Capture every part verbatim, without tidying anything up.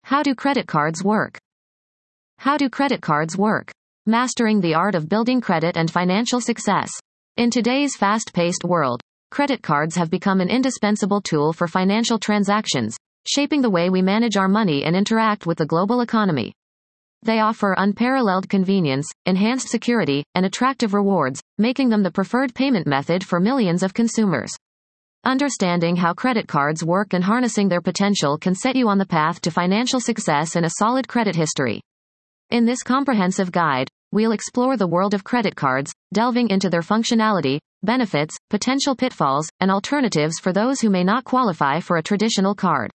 How do credit cards work? How do credit cards work? Mastering the art of building credit and financial success. In today's fast-paced world, credit cards have become an indispensable tool for financial transactions, shaping the way we manage our money and interact with the global economy. They offer unparalleled convenience, enhanced security, and attractive rewards, making them the preferred payment method for millions of consumers. Understanding how credit cards work and harnessing their potential can set you on the path to financial success and a solid credit history. In this comprehensive guide, we'll explore the world of credit cards, delving into their functionality, benefits, potential pitfalls, and alternatives for those who may not qualify for a traditional card.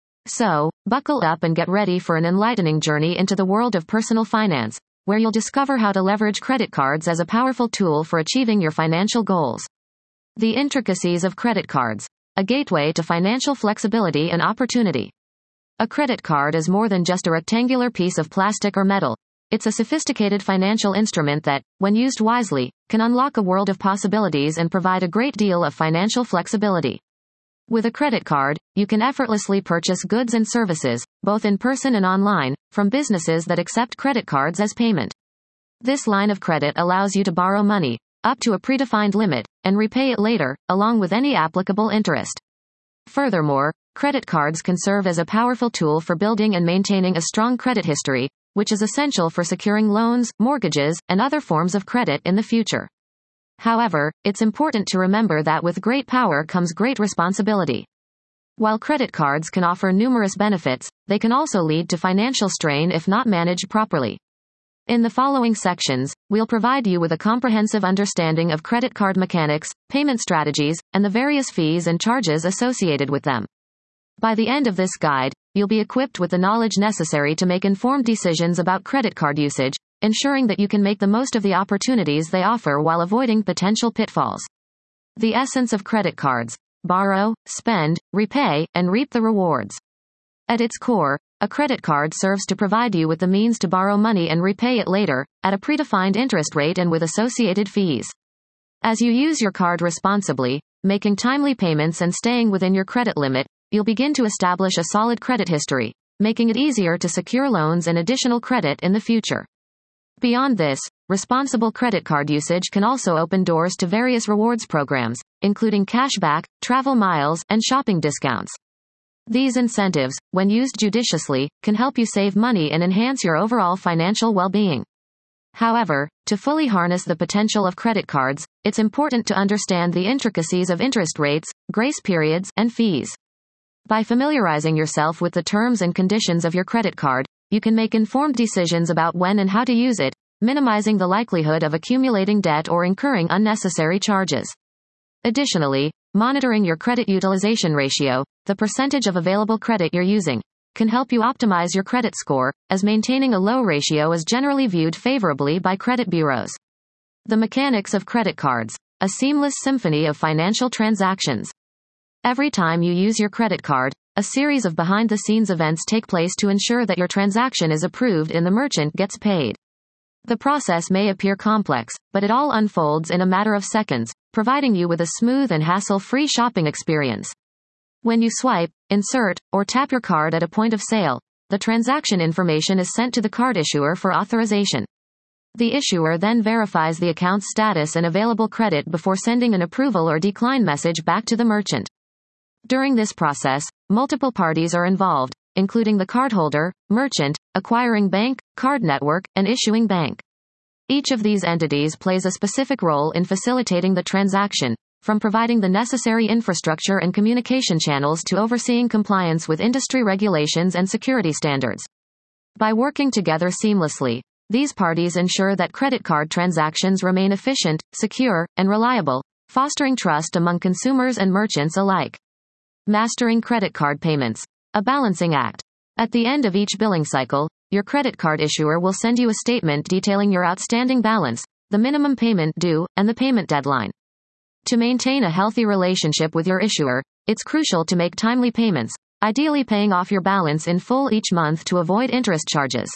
So, buckle up and get ready for an enlightening journey into the world of personal finance, where you'll discover how to leverage credit cards as a powerful tool for achieving your financial goals. The intricacies of credit cards. A gateway to financial flexibility and opportunity. A credit card is more than just a rectangular piece of plastic or metal. It's a sophisticated financial instrument that, when used wisely, can unlock a world of possibilities and provide a great deal of financial flexibility. With a credit card, you can effortlessly purchase goods and services, both in person and online, from businesses that accept credit cards as payment. This line of credit allows you to borrow money, up to a predefined limit, and repay it later, along with any applicable interest. Furthermore, credit cards can serve as a powerful tool for building and maintaining a strong credit history, which is essential for securing loans, mortgages, and other forms of credit in the future. However, it's important to remember that with great power comes great responsibility. While credit cards can offer numerous benefits, they can also lead to financial strain if not managed properly. In the following sections, we'll provide you with a comprehensive understanding of credit card mechanics, payment strategies, and the various fees and charges associated with them. By the end of this guide, you'll be equipped with the knowledge necessary to make informed decisions about credit card usage, ensuring that you can make the most of the opportunities they offer while avoiding potential pitfalls. The essence of credit cards: borrow, spend, repay, and reap the rewards. At its core, a credit card serves to provide you with the means to borrow money and repay it later, at a predefined interest rate and with associated fees. As you use your card responsibly, making timely payments and staying within your credit limit, you'll begin to establish a solid credit history, making it easier to secure loans and additional credit in the future. Beyond this, responsible credit card usage can also open doors to various rewards programs, including cashback, travel miles, and shopping discounts. These incentives, when used judiciously, can help you save money and enhance your overall financial well-being. However, to fully harness the potential of credit cards, it's important to understand the intricacies of interest rates, grace periods, and fees. By familiarizing yourself with the terms and conditions of your credit card, you can make informed decisions about when and how to use it, minimizing the likelihood of accumulating debt or incurring unnecessary charges. Additionally, monitoring your credit utilization ratio, the percentage of available credit you're using, can help you optimize your credit score, as maintaining a low ratio is generally viewed favorably by credit bureaus. The mechanics of credit cards: a seamless symphony of financial transactions. Every time you use your credit card, a series of behind-the-scenes events take place to ensure that your transaction is approved and the merchant gets paid. The process may appear complex, but it all unfolds in a matter of seconds, providing you with a smooth and hassle-free shopping experience. When you swipe, insert, or tap your card at a point of sale, the transaction information is sent to the card issuer for authorization. The issuer then verifies the account's status and available credit before sending an approval or decline message back to the merchant. During this process, multiple parties are involved, including the cardholder, merchant, acquiring bank, card network, and issuing bank. Each of these entities plays a specific role in facilitating the transaction, from providing the necessary infrastructure and communication channels to overseeing compliance with industry regulations and security standards. By working together seamlessly, these parties ensure that credit card transactions remain efficient, secure, and reliable, fostering trust among consumers and merchants alike. Mastering credit card payments: a balancing act. At the end of each billing cycle, your credit card issuer will send you a statement detailing your outstanding balance, the minimum payment due, and the payment deadline. To maintain a healthy relationship with your issuer, it's crucial to make timely payments, ideally paying off your balance in full each month to avoid interest charges.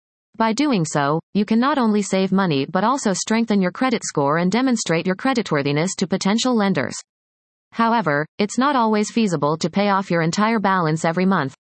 By doing so, you can not only save money but also strengthen your credit score and demonstrate your creditworthiness to potential lenders. However, it's not always feasible to pay off your entire balance every month,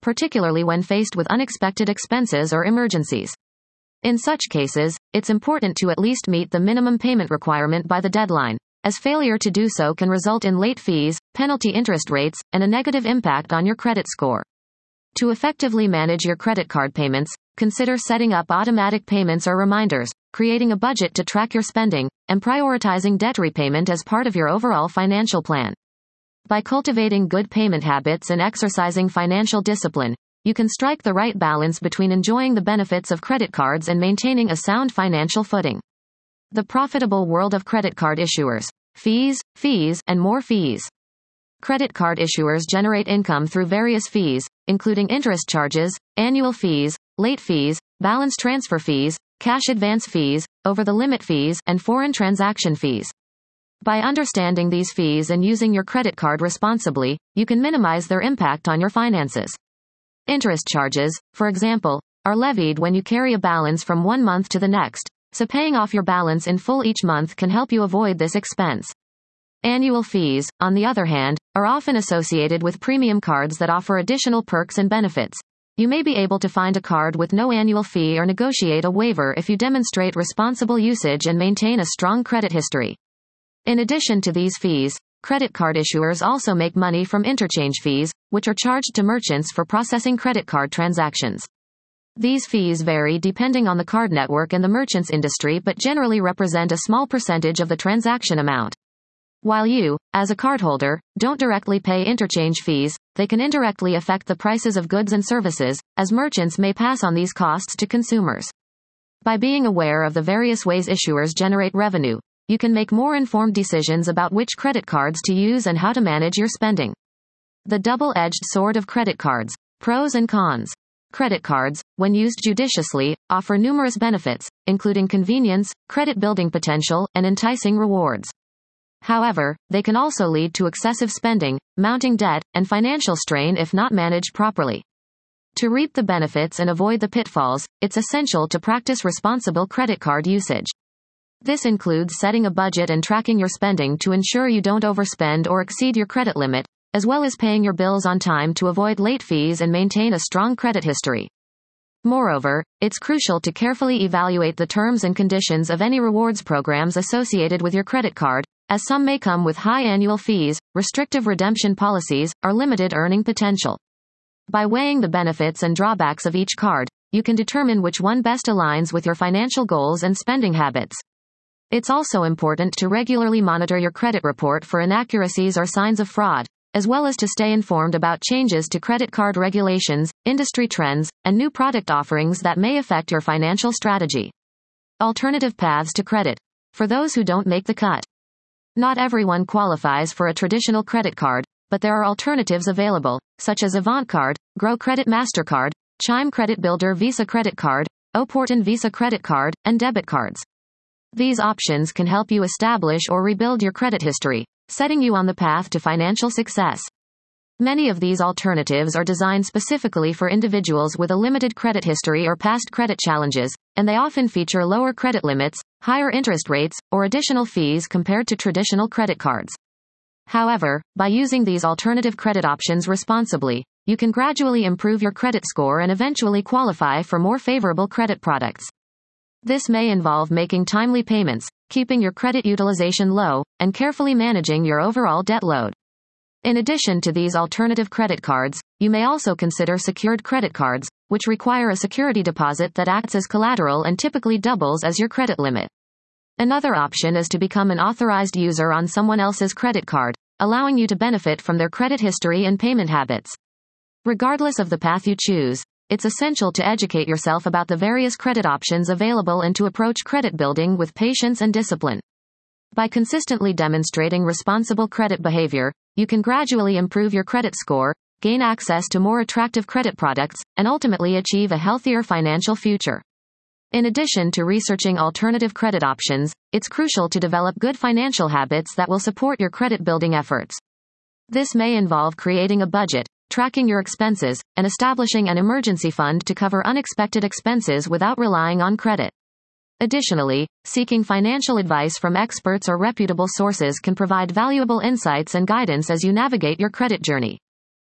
particularly when faced with unexpected expenses or emergencies. In such cases, it's important to at least meet the minimum payment requirement by the deadline, as failure to do so can result in late fees, penalty interest rates, and a negative impact on your credit score. To effectively manage your credit card payments, consider setting up automatic payments or reminders, creating a budget to track your spending, and prioritizing debt repayment as part of your overall financial plan. By cultivating good payment habits and exercising financial discipline, you can strike the right balance between enjoying the benefits of credit cards and maintaining a sound financial footing. The profitable world of credit card issuers. Fees, fees, and more fees. Credit card issuers generate income through various fees, including interest charges, annual fees, late fees, balance transfer fees, cash advance fees, over-the-limit fees, and foreign transaction fees. By understanding these fees and using your credit card responsibly, you can minimize their impact on your finances. Interest charges, for example, are levied when you carry a balance from one month to the next, so paying off your balance in full each month can help you avoid this expense. Annual fees, on the other hand, are often associated with premium cards that offer additional perks and benefits. You may be able to find a card with no annual fee or negotiate a waiver if you demonstrate responsible usage and maintain a strong credit history. In addition to these fees, credit card issuers also make money from interchange fees, which are charged to merchants for processing credit card transactions. These fees vary depending on the card network and the merchant's industry but generally represent a small percentage of the transaction amount. While you, as a cardholder, don't directly pay interchange fees, they can indirectly affect the prices of goods and services, as merchants may pass on these costs to consumers. By being aware of the various ways issuers generate revenue, you can make more informed decisions about which credit cards to use and how to manage your spending. The double-edged sword of credit cards. Pros and cons. Credit cards, when used judiciously, offer numerous benefits, including convenience, credit building potential, and enticing rewards. However, they can also lead to excessive spending, mounting debt, and financial strain if not managed properly. To reap the benefits and avoid the pitfalls, it's essential to practice responsible credit card usage. This includes setting a budget and tracking your spending to ensure you don't overspend or exceed your credit limit, as well as paying your bills on time to avoid late fees and maintain a strong credit history. Moreover, it's crucial to carefully evaluate the terms and conditions of any rewards programs associated with your credit card, as some may come with high annual fees, restrictive redemption policies, or limited earning potential. By weighing the benefits and drawbacks of each card, you can determine which one best aligns with your financial goals and spending habits. It's also important to regularly monitor your credit report for inaccuracies or signs of fraud, as well as to stay informed about changes to credit card regulations, industry trends, and new product offerings that may affect your financial strategy. Alternative paths to credit. For those who don't make the cut. Not everyone qualifies for a traditional credit card, but there are alternatives available, such as Avant Card, Grow Credit MasterCard, Chime Credit Builder Visa Credit Card, Oportun Visa Credit Card, and debit cards. These options can help you establish or rebuild your credit history, setting you on the path to financial success. Many of these alternatives are designed specifically for individuals with a limited credit history or past credit challenges, and they often feature lower credit limits, higher interest rates, or additional fees compared to traditional credit cards. However, by using these alternative credit options responsibly, you can gradually improve your credit score and eventually qualify for more favorable credit products. This may involve making timely payments, keeping your credit utilization low, and carefully managing your overall debt load. In addition to these alternative credit cards, you may also consider secured credit cards, which require a security deposit that acts as collateral and typically doubles as your credit limit. Another option is to become an authorized user on someone else's credit card, allowing you to benefit from their credit history and payment habits. Regardless of the path you choose, it's essential to educate yourself about the various credit options available and to approach credit building with patience and discipline. By consistently demonstrating responsible credit behavior, you can gradually improve your credit score, gain access to more attractive credit products, and ultimately achieve a healthier financial future. In addition to researching alternative credit options, it's crucial to develop good financial habits that will support your credit building efforts. This may involve creating a budget, tracking your expenses, and establishing an emergency fund to cover unexpected expenses without relying on credit. Additionally, seeking financial advice from experts or reputable sources can provide valuable insights and guidance as you navigate your credit journey.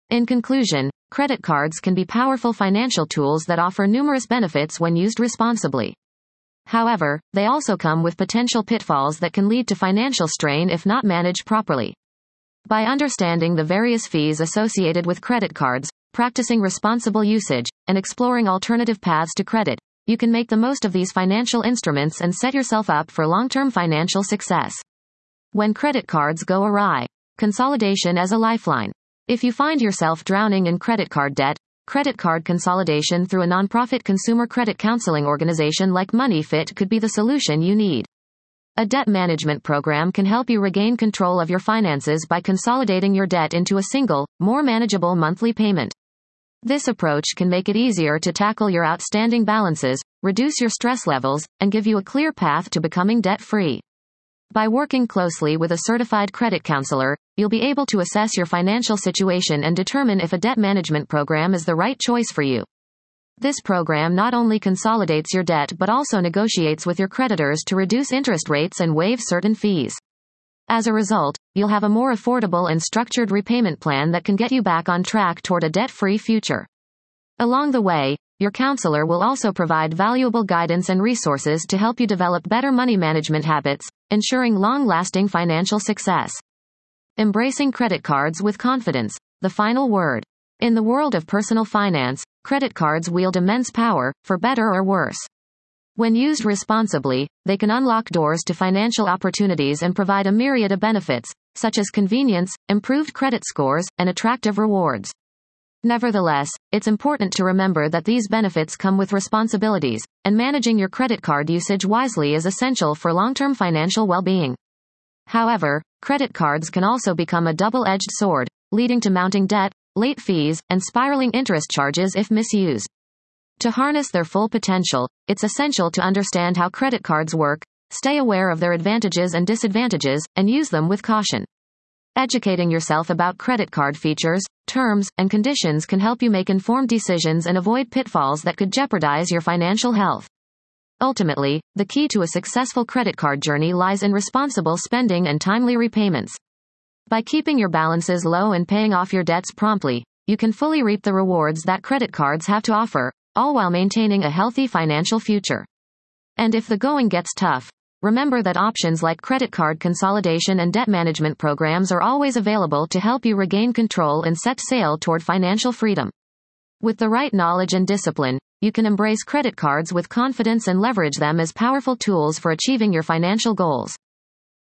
In conclusion, credit cards can be powerful financial tools that offer numerous benefits when used responsibly. However, they also come with potential pitfalls that can lead to financial strain if not managed properly. By understanding the various fees associated with credit cards, practicing responsible usage, and exploring alternative paths to credit, you can make the most of these financial instruments and set yourself up for long-term financial success. When credit cards go awry. Consolidation as a lifeline. If you find yourself drowning in credit card debt, credit card consolidation through a nonprofit consumer credit counseling organization like MoneyFit could be the solution you need. A debt management program can help you regain control of your finances by consolidating your debt into a single, more manageable monthly payment. This approach can make it easier to tackle your outstanding balances, reduce your stress levels, and give you a clear path to becoming debt-free. By working closely with a certified credit counselor, you'll be able to assess your financial situation and determine if a debt management program is the right choice for you. This program not only consolidates your debt but also negotiates with your creditors to reduce interest rates and waive certain fees. As a result, you'll have a more affordable and structured repayment plan that can get you back on track toward a debt-free future. Along the way, your counselor will also provide valuable guidance and resources to help you develop better money management habits, ensuring long-lasting financial success. Embracing credit cards with confidence. The final word. In the world of personal finance, credit cards wield immense power, for better or worse. When used responsibly, they can unlock doors to financial opportunities and provide a myriad of benefits, such as convenience, improved credit scores, and attractive rewards. Nevertheless, it's important to remember that these benefits come with responsibilities, and managing your credit card usage wisely is essential for long-term financial well-being. However, credit cards can also become a double-edged sword, leading to mounting debt, late fees, and spiraling interest charges if misused. To harness their full potential, it's essential to understand how credit cards work, stay aware of their advantages and disadvantages, and use them with caution. Educating yourself about credit card features, terms, and conditions can help you make informed decisions and avoid pitfalls that could jeopardize your financial health. Ultimately, the key to a successful credit card journey lies in responsible spending and timely repayments. By keeping your balances low and paying off your debts promptly, you can fully reap the rewards that credit cards have to offer, all while maintaining a healthy financial future. And if the going gets tough, remember that options like credit card consolidation and debt management programs are always available to help you regain control and set sail toward financial freedom. With the right knowledge and discipline, you can embrace credit cards with confidence and leverage them as powerful tools for achieving your financial goals.